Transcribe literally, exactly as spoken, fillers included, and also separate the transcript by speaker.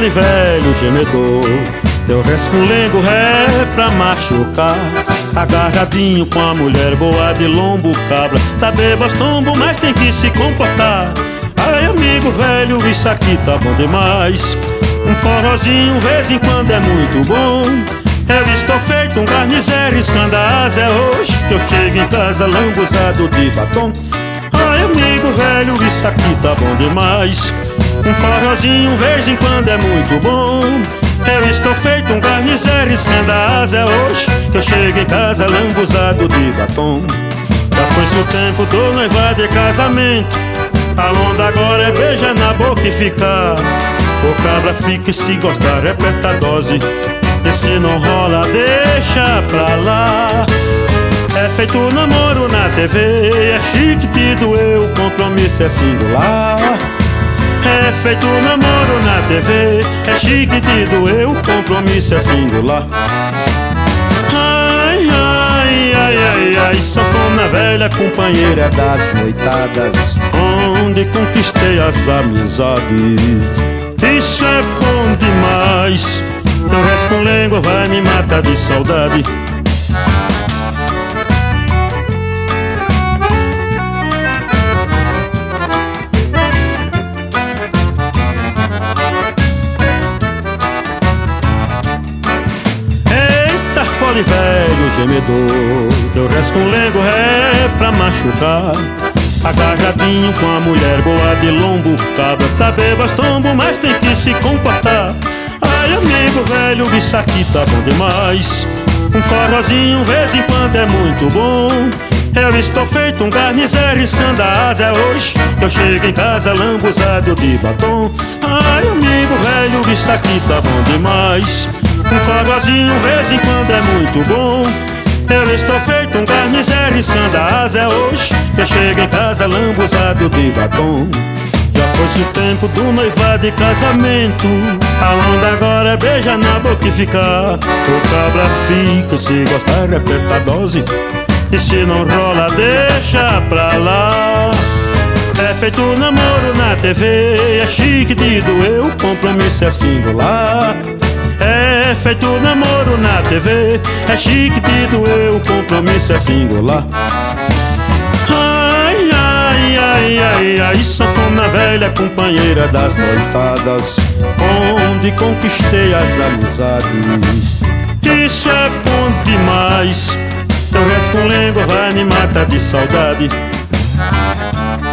Speaker 1: fole velho gemedor, teu resculengo é pra machucar. Agarradinho com a mulher boa de lombo cabra, tá bebas tombo, mas tem que se comportar. Ai amigo velho, isso aqui tá bom demais. Um forrozinho vez em quando é muito bom. Eu estou feito um garnizer riscando a asa. É hoje que eu chego em casa lambuzado de batom. Ai amigo velho, isso aqui tá bom demais. Um forrozinho vez em quando é muito bom. Eu estou feito um garnizer riscando a asa. É hoje que eu chego em casa lambuzado de batom. Já foi-se o tempo do noivado e casamento. A onda agora é beijar na boca e ficar. O cabra fica e se gostar repete a dose. E se não rola deixa pra lá. É feito namoro na T V, é chique te doer, o compromisso é singular. É feito namoro na T V, é chique te doer, o compromisso é singular. Ai, ai, ai, ai, ai, sanfona velha, companheira das noitadas, onde conquistei as amizades. Isso é bom demais. Teu resculengo vai me matar de saudade. Eita, fole velho gemedor, teu resculengo é pra machucar. Agarradinho com a mulher boa de lombo cabra, tá bebas tombo, mas tem que se comportar. Ai amigo velho, isso aqui tá bom demais. Um forrozinho vez em quando é muito bom. Eu estou feito um garnizer riscando a asa. É hoje que eu chego em casa lambuzado de batom. Ai amigo velho, isso aqui tá bom demais. Um forrozinho vez em quando é muito bom. Eu estou feito um garnizer riscando a asa. É hoje que eu chego em casa lambuzado de batom. Já foi-se o tempo do noivado e casamento. A onda agora é beijar na boca e ficar. O cabra fica, se gostar repete a dose. E se não rola deixa pra lá. É feito namoro na T V, é chique de doer, o compromisso é singular. É feito namoro na T V, é chique de doer, o compromisso é singular. Ai, ai, ai, ai, ai, sanfona velha, companheira das noitadas, onde conquistei as amizades. Isso é bom demais. Teu resculengo vai me matar de saudade.